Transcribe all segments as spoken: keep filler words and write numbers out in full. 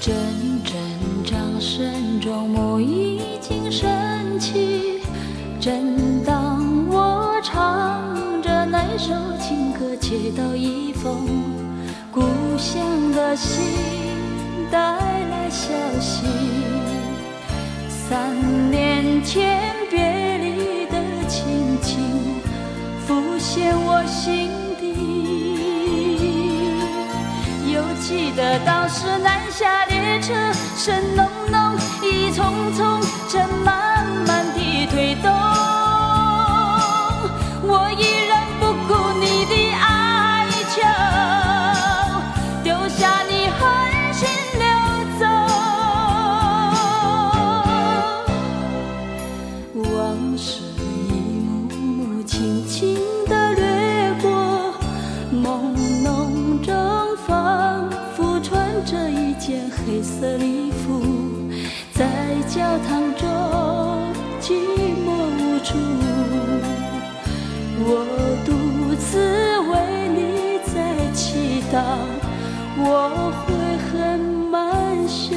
阵阵掌声中，梦已经升起。正当我唱着那首情歌，接到一封故乡的信，带来消息。三年前别离的情景浮现我心底。犹记得当时南下列车声浓浓，意匆匆，正慢慢地推动。我依然不顾你的哀求，丢下你狠心溜走。往事一幕幕轻轻地掠过，朦胧中仿佛穿着一件黑色礼服，在教堂中寂寞无助。我独自为你在祈祷，我会很满胸。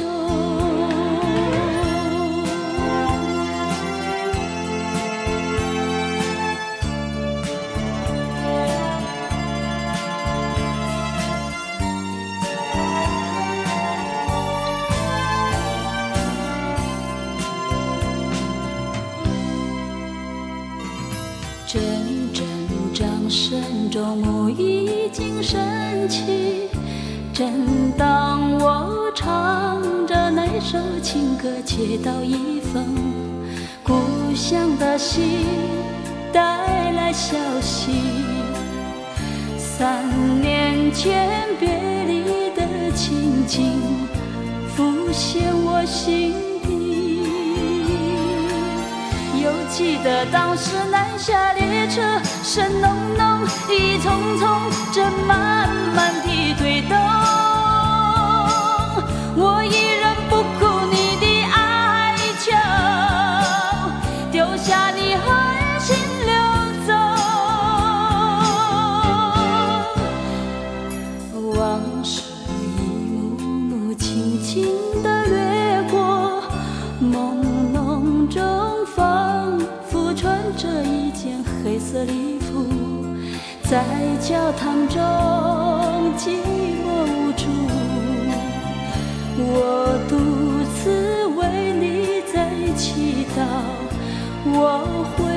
阵阵掌声中，梦已经升起。正当我唱着那首情歌，接到一封故乡的信，带来消息。三年前别离的情景浮现我心底。犹记得当时南下列车声浓浓，意匆匆，正慢慢地推动。我依然不顾你的哀求，丢下你狠心溜走。往事一幕幕轻轻地掠过，朦胧中仿佛穿着一件黑色礼服，在教堂中寂寞无助。我独自为你在祈祷，我会